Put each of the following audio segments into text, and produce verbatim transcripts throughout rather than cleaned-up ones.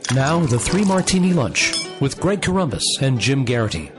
Now, the Three Martini Lunch with Greg Corombos and Jim Garrity.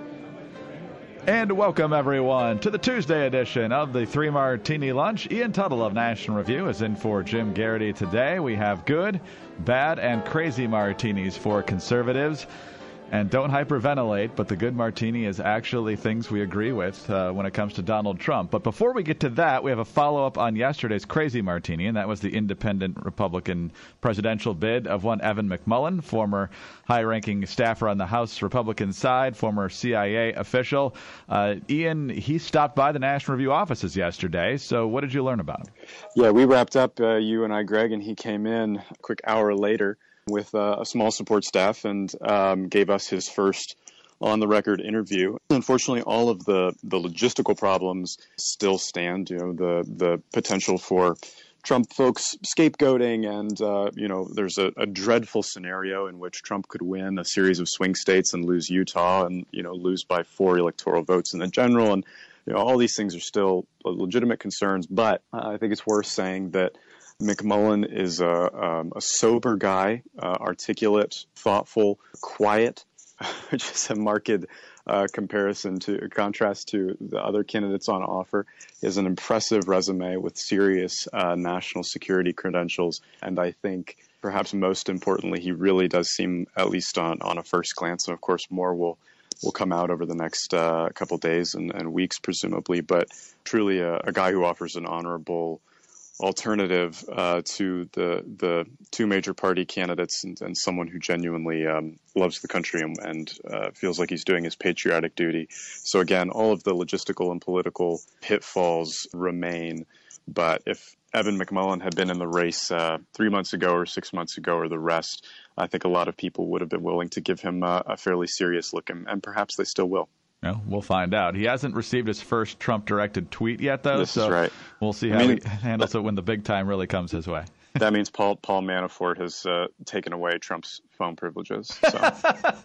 And welcome, everyone, to the Tuesday edition of the Three Martini Lunch. Ian Tuttle of National Review is in for Jim Garrity today. We have good, bad, and crazy martinis for conservatives. And don't hyperventilate, but the good martini is actually things we agree with uh, when it comes to Donald Trump. But before we get to that, we have a follow-up on yesterday's crazy martini, and that was the independent Republican presidential bid of one Evan McMullin, former high-ranking staffer on the House Republican side, former C I A official. Uh, Ian, he stopped by the National Review offices yesterday, so what did you learn about him? Yeah, we wrapped up, uh, you and I, Greg, and he came in a quick hour later with uh, a small support staff and um, gave us his first on-the-record interview. Unfortunately, all of the, the logistical problems still stand. You know, the the potential for Trump folks scapegoating, and uh, you know, there's a, a dreadful scenario in which Trump could win a series of swing states and lose Utah, and you know, lose by four electoral votes in the general, and you know, all these things are still legitimate concerns. But uh, I think it's worth saying that McMullin is a, um, a sober guy, uh, articulate, thoughtful, quiet, which is a marked uh, comparison to contrast to the other candidates on offer. He has an impressive resume with serious uh, national security credentials, and I think perhaps most importantly, he really does seem, at least on, on a first glance, and of course more will will come out over the next uh, couple days and, and weeks, presumably, but truly a, a guy who offers an honorable alternative uh, to the the two major party candidates, and, and someone who genuinely um, loves the country and, and uh, feels like he's doing his patriotic duty. So again, all of the logistical and political pitfalls remain, but if Evan McMullin had been in the race uh, three months ago or six months ago or the rest, I think a lot of people would have been willing to give him a, a fairly serious look, and, and perhaps they still will. No, we'll find out. He hasn't received his first Trump-directed tweet yet, though, this so is right. We'll see how I mean, he handles it when the big time really comes his way. That means Paul Paul Manafort has uh, taken away Trump's phone privileges. So.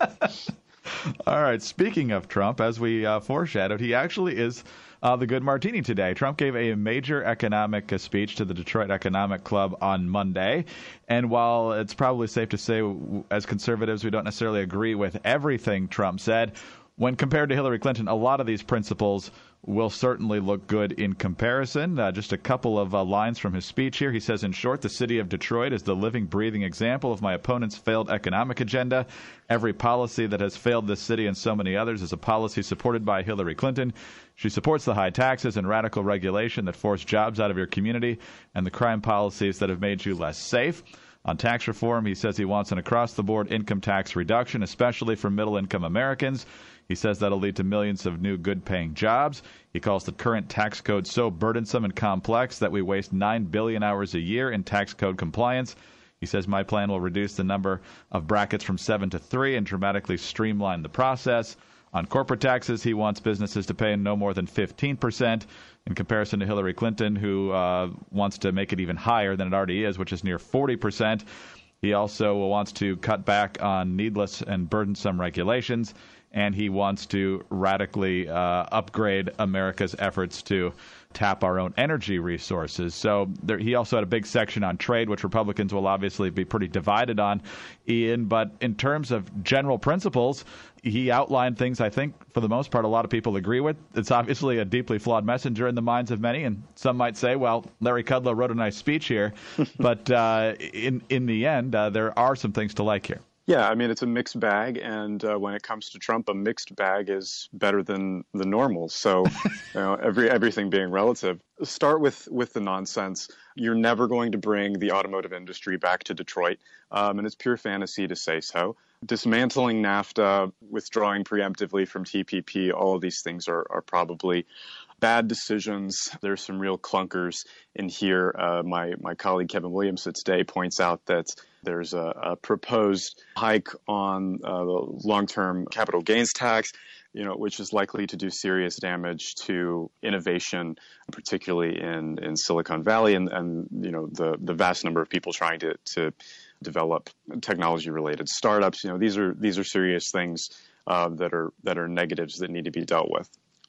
All right, speaking of Trump, as we uh, foreshadowed, he actually is uh, the good martini today. Trump gave a major economic uh, speech to the Detroit Economic Club on Monday, and while it's probably safe to say as conservatives we don't necessarily agree with everything Trump said, when compared to Hillary Clinton, a lot of these principles will certainly look good in comparison. Uh, just a couple of uh, lines from his speech here. He says, in short, the city of Detroit is the living, breathing example of my opponent's failed economic agenda. Every policy that has failed this city and so many others is a policy supported by Hillary Clinton. She supports the high taxes and radical regulation that force jobs out of your community and the crime policies that have made you less safe. On tax reform, he says he wants an across-the-board income tax reduction, especially for middle-income Americans. He says that'll lead to millions of new good-paying jobs. He calls the current tax code so burdensome and complex that we waste nine billion hours a year in tax code compliance. He says my plan will reduce the number of brackets from seven to three and dramatically streamline the process. On corporate taxes, he wants businesses to pay no more than fifteen percent in comparison to Hillary Clinton, who uh, wants to make it even higher than it already is, which is near forty percent. He also wants to cut back on needless and burdensome regulations, and he wants to radically uh, upgrade America's efforts to tap our own energy resources. So there, he also had a big section on trade, which Republicans will obviously be pretty divided on, Ian. But in terms of general principles, he outlined things I think, for the most part, a lot of people agree with. It's obviously a deeply flawed messenger in the minds of many, and some might say, well, Larry Kudlow wrote a nice speech here. But uh, in, in the end, uh, there are some things to like here. Yeah, I mean, it's a mixed bag, and uh, when it comes to Trump, a mixed bag is better than the normal. So, you know, every everything being relative. Start with, with the nonsense. You're never going to bring the automotive industry back to Detroit, um, and it's pure fantasy to say so. Dismantling NAFTA, withdrawing preemptively from T P P, all of these things are, are probably bad decisions. There's some real clunkers in here. Uh, my, my colleague Kevin Williamson today points out that there's a, a proposed hike on uh, the long-term capital gains tax, you know, which is likely to do serious damage to innovation, particularly in, in Silicon Valley and, and you know, the, the vast number of people trying to, to develop technology-related startups. You know, these are these are serious things uh, that are that are negatives that need to be dealt with.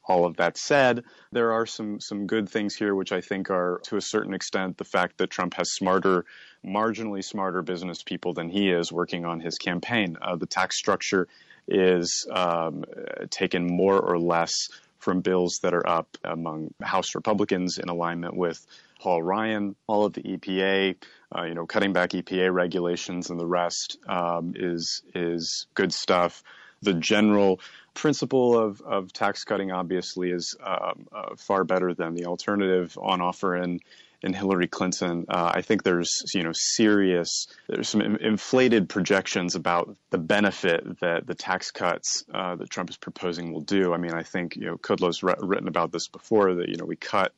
All of that said, there are some some good things here, which I think are, to a certain extent, the fact that Trump has smarter, marginally smarter business people than he is working on his campaign. Uh, the tax structure is um, taken more or less from bills that are up among House Republicans in alignment with Paul Ryan. All of the E P A, uh, you know, cutting back E P A regulations and the rest um, is is good stuff. The general principle of, of tax cutting obviously is um, uh, far better than the alternative on offer in, in Hillary Clinton. Uh, I think there's, you know, serious, there's some inflated projections about the benefit that the tax cuts uh, that Trump is proposing will do. I mean, I think, you know, Kudlow's re- written about this before, that, you know, we cut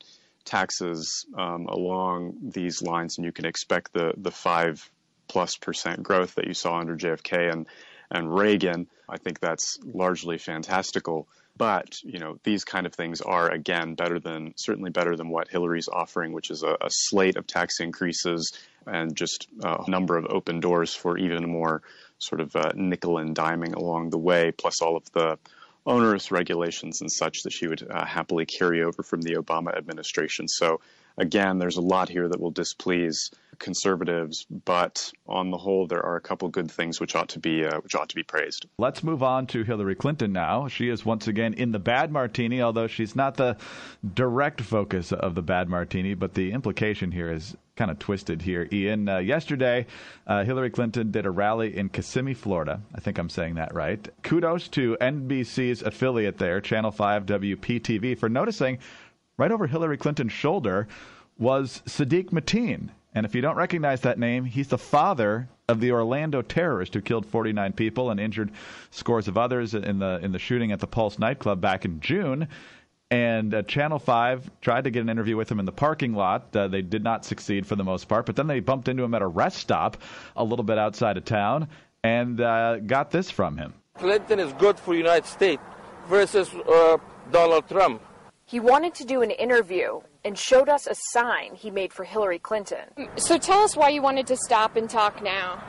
taxes um, along these lines and you can expect the, the five plus percent growth that you saw under J F K and and Reagan. I think that's largely fantastical. But, you know, these kind of things are, again, better than, certainly better than what Hillary's offering, which is a, a slate of tax increases and just a number of open doors for even more sort of uh, nickel and diming along the way, plus all of the onerous regulations and such that she would uh, happily carry over from the Obama administration. So, again, there's a lot here that will displease conservatives, but on the whole, there are a couple good things which ought to be uh, which ought to be praised. Let's move on to Hillary Clinton now. She is once again in the bad martini, although she's not the direct focus of the bad martini, but the implication here is kind of twisted here, Ian. Uh, yesterday, uh, Hillary Clinton did a rally in Kissimmee, Florida. I think I'm saying that right. Kudos to N B C's affiliate there, Channel five W P T V, for noticing right over Hillary Clinton's shoulder was Sadiq Mateen. And if you don't recognize that name, he's the father of the Orlando terrorist who killed forty-nine people and injured scores of others in the in the shooting at the Pulse nightclub back in June. And uh, Channel five tried to get an interview with him in the parking lot. Uh, they did not succeed for the most part, but then they bumped into him at a rest stop a little bit outside of town and uh, got this from him. Clinton is good for the United States versus uh, Donald Trump. He wanted to do an interview and showed us a sign he made for Hillary Clinton. So tell us why you wanted to stop and talk now.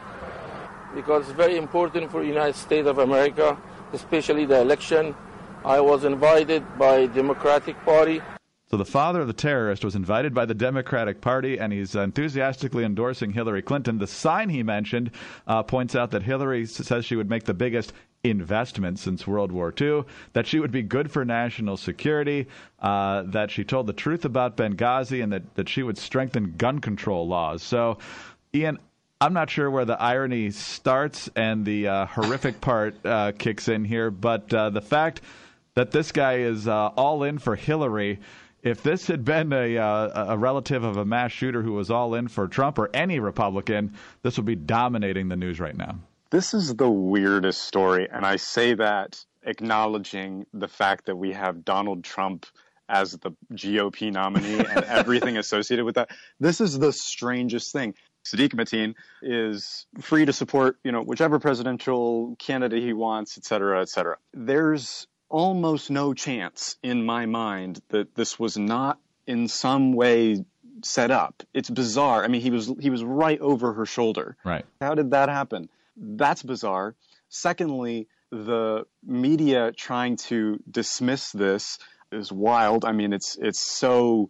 Because it's very important for the United States of America, especially the election. I was invited by Democratic Party. So the father of the terrorist was invited by the Democratic Party, and he's enthusiastically endorsing Hillary Clinton. The sign he mentioned uh, points out that Hillary says she would make the biggest investment since World War Two, that she would be good for national security, uh, that she told the truth about Benghazi, and that, that she would strengthen gun control laws. So, Ian, I'm not sure where the irony starts and the uh, horrific part uh, kicks in here, but uh, the fact that this guy is uh, all in for Hillary. If this had been a, uh, a relative of a mass shooter who was all in for Trump or any Republican, this would be dominating the news right now. This is the weirdest story, and I say that acknowledging the fact that we have Donald Trump as the G O P nominee and everything associated with that. This is the strangest thing. Sadiq Mateen is free to support, you know, whichever presidential candidate he wants, et cetera, et cetera. There's almost no chance in my mind that this was not in some way set up. It's bizarre. I mean, he was he was right over her shoulder. Right. How did that happen? That's bizarre. Secondly, the media trying to dismiss this is wild. I mean, it's it's so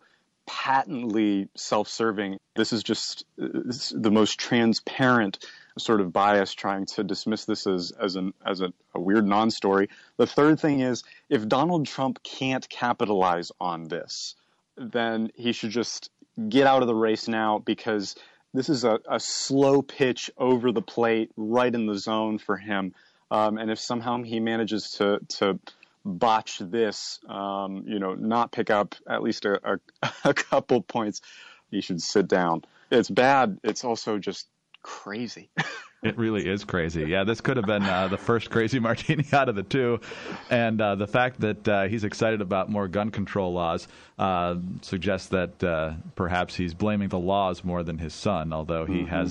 patently self-serving. This is just this is the most transparent sort of bias trying to dismiss this as as an as a, a weird non-story. The third thing is, if Donald Trump can't capitalize on this, then he should just get out of the race now, because this is a, a slow pitch over the plate, right in the zone for him. Um, and if somehow he manages to to botch this, um, you know, not pick up at least a, a, a couple points, he should sit down. It's bad. It's also just crazy. It really is crazy. Yeah, this could have been uh, the first crazy martini out of the two. And uh, the fact that uh, he's excited about more gun control laws uh, suggests that uh, perhaps he's blaming the laws more than his son, although he mm-hmm. has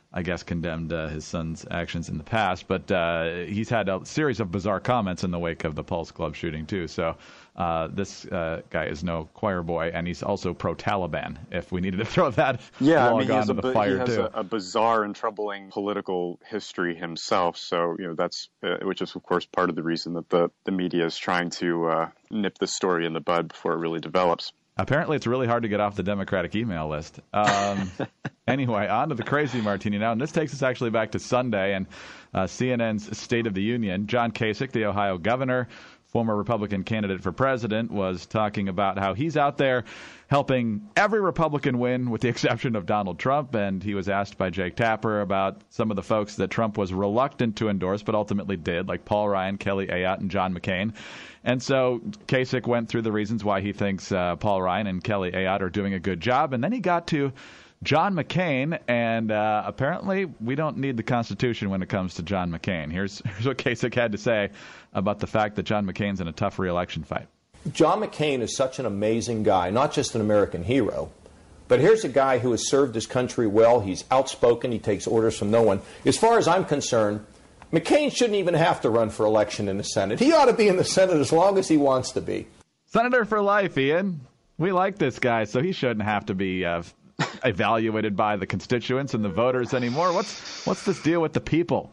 I guess, condemned uh, his son's actions in the past. But uh, he's had a series of bizarre comments in the wake of the Pulse Club shooting, too. So uh, this uh, guy is no choir boy, and he's also pro-Taliban, if we needed to throw that yeah, log I mean, he has, onto a, the fire, he has too. a, a bizarre and troubling political history himself. So, you know, that's uh, which is, of course, part of the reason that the, the media is trying to uh, nip the story in the bud before it really develops. Apparently, it's really hard to get off the Democratic email list. Um, anyway, on to the crazy martini now. And this takes us actually back to Sunday and uh, C N N's State of the Union. John Kasich, the Ohio governor, former Republican candidate for president, was talking about how he's out there helping every Republican win with the exception of Donald Trump. And he was asked by Jake Tapper about some of the folks that Trump was reluctant to endorse but ultimately did, like Paul Ryan, Kelly Ayotte, and John McCain. And so Kasich went through the reasons why he thinks uh, Paul Ryan and Kelly Ayotte are doing a good job. And then he got to John McCain, and uh, apparently we don't need the Constitution when it comes to John McCain. Here's, here's what Kasich had to say about the fact that John McCain's in a tough re-election fight. John McCain is such an amazing guy, not just an American hero, but here's a guy who has served his country well. He's outspoken. He takes orders from no one. As far as I'm concerned, McCain shouldn't even have to run for election in the Senate. He ought to be in the Senate as long as he wants to be. Senator for life, Ian. We like this guy, so he shouldn't have to be uh, evaluated by the constituents and the voters anymore. What's what's this deal with the people?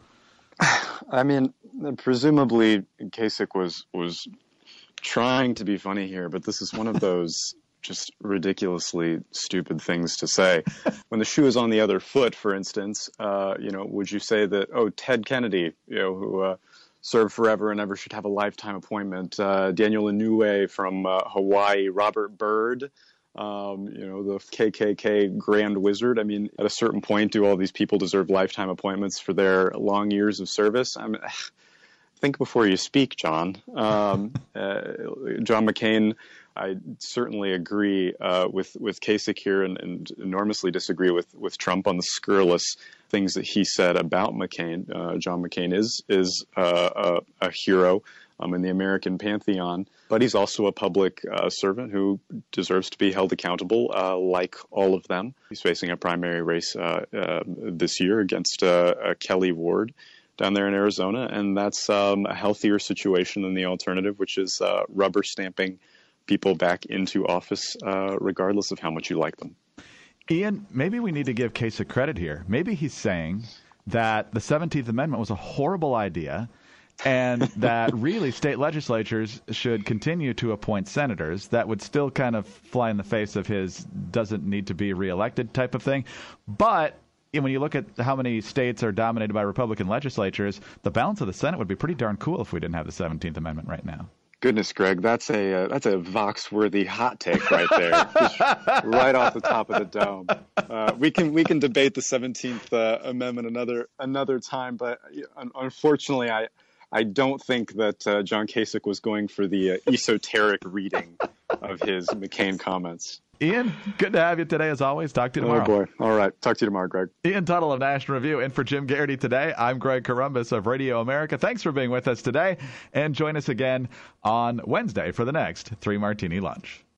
I mean, presumably Kasich was was trying to be funny here, but this is one of those just ridiculously stupid things to say. When the shoe is on the other foot, for instance, uh, you know, would you say that, oh, Ted Kennedy, you know, who uh, served forever and ever should have a lifetime appointment, uh, Daniel Inouye from uh, Hawaii, Robert Byrd, um, you know, the K K K Grand Wizard. I mean, at a certain point, do all these people deserve lifetime appointments for their long years of service? I mean, think before you speak, John. Um, uh, John McCain, I certainly agree uh, with with Kasich here, and, and enormously disagree with, with Trump on the scurrilous things that he said about McCain. Uh, John McCain is is uh, a, a hero um, in the American pantheon, but he's also a public uh, servant who deserves to be held accountable, uh, like all of them. He's facing a primary race uh, uh, this year against uh, uh, Kelly Ward down there in Arizona, and that's um, a healthier situation than the alternative, which is uh, rubber stamping people back into office, uh, regardless of how much you like them. Ian, maybe we need to give Kasich credit here. Maybe he's saying that the seventeenth Amendment was a horrible idea and that really state legislatures should continue to appoint senators. That would still kind of fly in the face of his doesn't need to be reelected type of thing. But when you look at how many states are dominated by Republican legislatures, the balance of the Senate would be pretty darn cool if we didn't have the seventeenth Amendment right now. Goodness, Greg, that's a uh, that's a Vox-worthy hot take right there, just right off the top of the dome. Uh, we can we can debate the seventeenth uh, Amendment another another time, but uh, unfortunately, I I don't think that uh, John Kasich was going for the uh, esoteric reading of his McCain comments. Ian, good to have you today as always. Talk to you tomorrow. Oh boy! All right, talk to you tomorrow, Greg. Ian Tuttle of National Review, and for Jim Garrity today, I'm Greg Corombos of Radio America. Thanks for being with us today, and join us again on Wednesday for the next Three Martini Lunch.